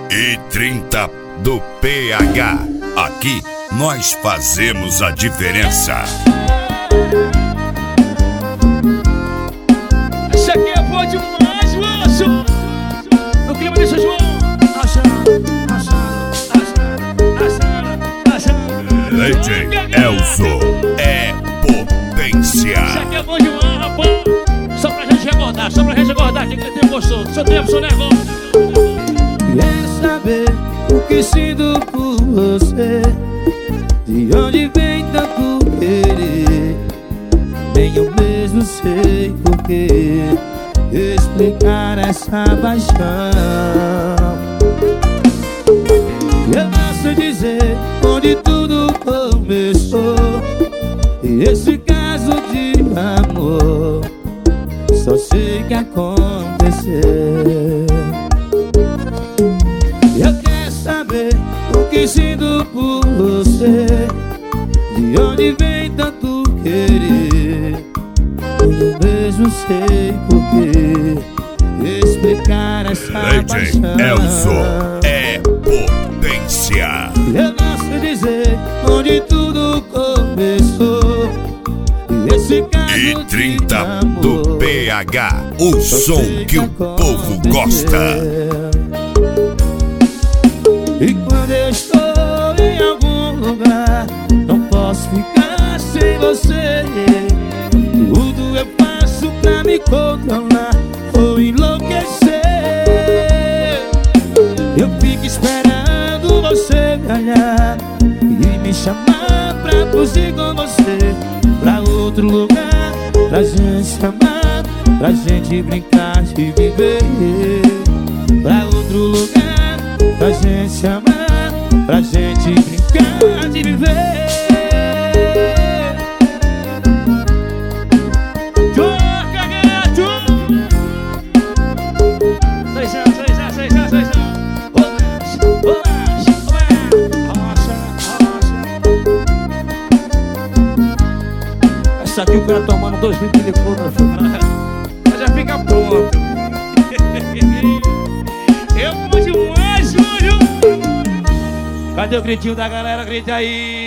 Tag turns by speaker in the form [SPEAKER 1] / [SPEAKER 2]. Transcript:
[SPEAKER 1] e 30 do PH. Aqui nós fazemos a diferença.
[SPEAKER 2] Esse aqui é bom demais, Lúcio. No clima desse João.
[SPEAKER 1] DJ Elzo é potência.
[SPEAKER 2] Esse aqui é bom demais, rapaz. Só pra gente recordar que tem gostoso. Seu tempo, seu negócio.
[SPEAKER 3] Quero saber o que sinto por você, de onde vem tanto querer. Nem eu mesmo sei porquê explicar essa paixão. Eu não sei dizer onde tudo começou, e esse caso de amor só sei que aconteceu. Eu quero saber o que sinto por você, de onde vem tanto querer. Eu mesmo sei porquê explicar essa
[SPEAKER 1] DJ
[SPEAKER 3] paixão.
[SPEAKER 1] Elzo é potência.
[SPEAKER 3] Eu não sei dizer onde tudo começou, esse caso
[SPEAKER 1] E 30
[SPEAKER 3] de amor
[SPEAKER 1] do PH, o som que o povo gosta.
[SPEAKER 3] E quando eu estou em algum lugar, não posso ficar sem você. Tudo eu faço pra me controlar ou enlouquecer. Eu fico esperando você me olhar e me chamar pra fugir com você pra outro lugar, pra gente se amar, pra gente brincar de viver. Pra outro lugar, pra gente se amar, pra gente brincar de viver.
[SPEAKER 2] Joga, gato. 6 anos. Essa aqui o cara tomando 2 litros de licor no final. Já fica pronto. Eu vou demais, Júlio. Cadê o gritinho da galera? Grite aí.